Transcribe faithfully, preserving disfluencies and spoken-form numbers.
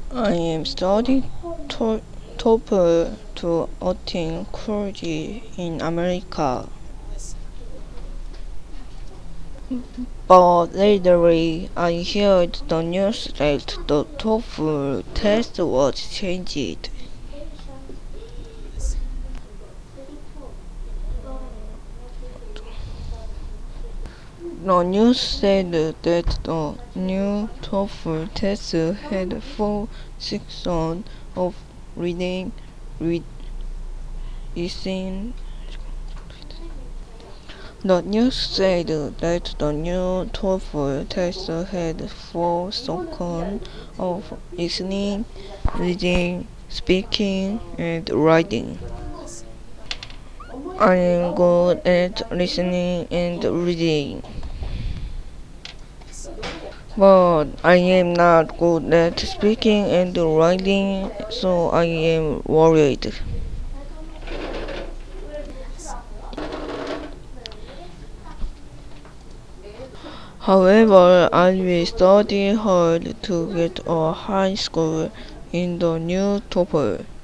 I am studying to- TOEFL to obtain college in America, but lately I heard the news that the TOEFL test was changed. The news said that the new TOEFL test had four sections of reading, read, listening. The news said that the new TOEFL test had four sections of listening, reading, speaking, and writing. I am good at listening and reading, but I am not good at speaking and writing, so I am worried. However, I will study hard to get a high score in the new TOEFL.